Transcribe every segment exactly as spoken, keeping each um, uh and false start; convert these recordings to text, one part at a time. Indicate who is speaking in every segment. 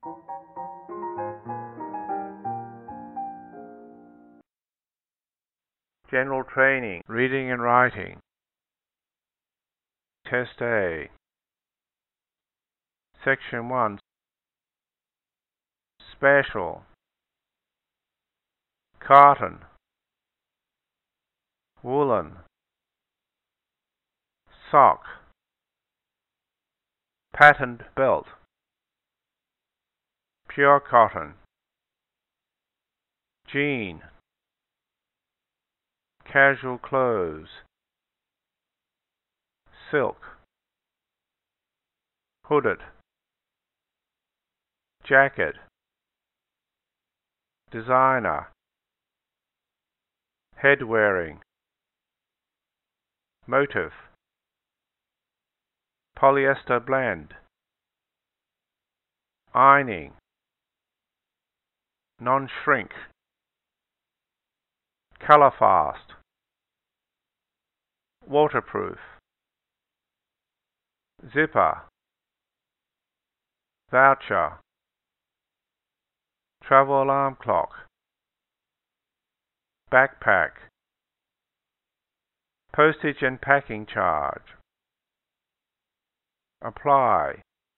Speaker 1: General training, reading and writing. Test A. Section one. Special. Cotton. Woolen. Sock. Patterned belt. Pure cotton. Jean. Casual clothes. Silk. Hooded. Jacket. Designer. Head wearing. Motif. Polyester blend. Ironing. Non-shrink. Color fast. Waterproof. Zipper. Voucher. Travel alarm clock. Backpack. Postage and packing charge. Apply.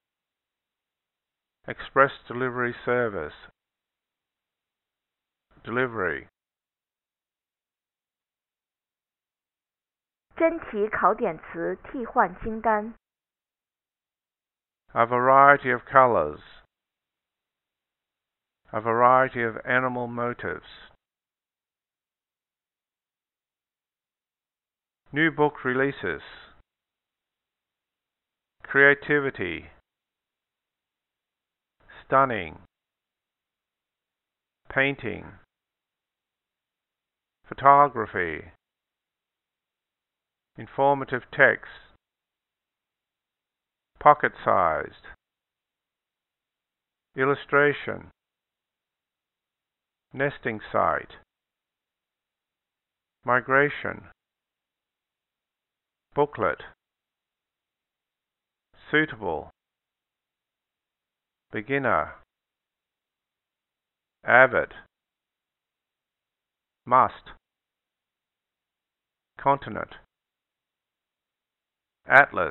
Speaker 1: Express delivery service. Delivery.
Speaker 2: 真题考点词替换清单
Speaker 1: A variety of colors. A variety of animal motifs. New book releases. Creativity. Stunning. Painting. Photography. Informative text. Pocket-sized. Illustration. Nesting site. Migration. Booklet. Suitable. Beginner. Avid. Must. Continent. Atlas.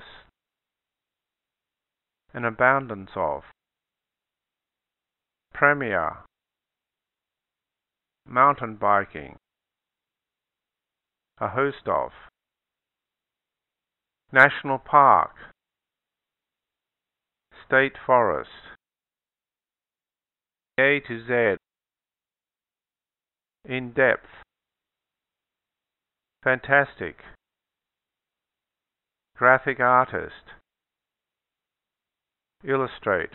Speaker 1: An abundance of. Premier. Mountain biking. A host of. National park. State forest. A to Z. In depth. Fantastic. Graphic artist. Illustrate.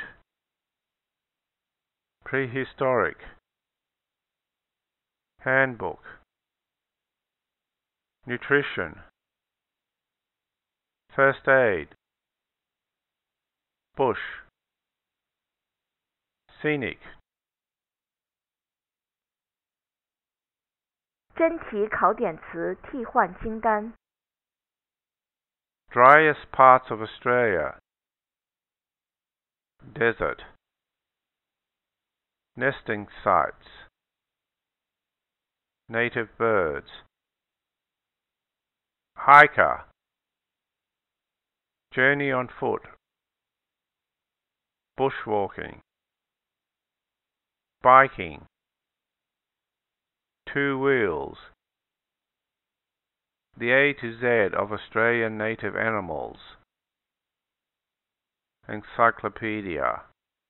Speaker 1: Prehistoric. Handbook. Nutrition. First aid. Bush. Scenic.
Speaker 2: 真题考点词替换清单
Speaker 1: Driest parts of Australia. Desert. Nesting sites. Native birds. Hiker. Journey on foot. Bushwalking. Biking. Two wheels. The A to Z of Australian native animals. Encyclopedia.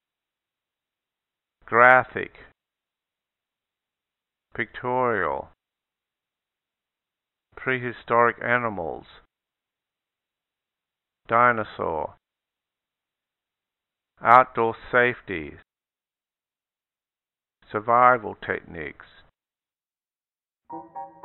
Speaker 1: Graphic. Pictorial. Prehistoric animals. Dinosaur. Outdoor safety. Survival techniques.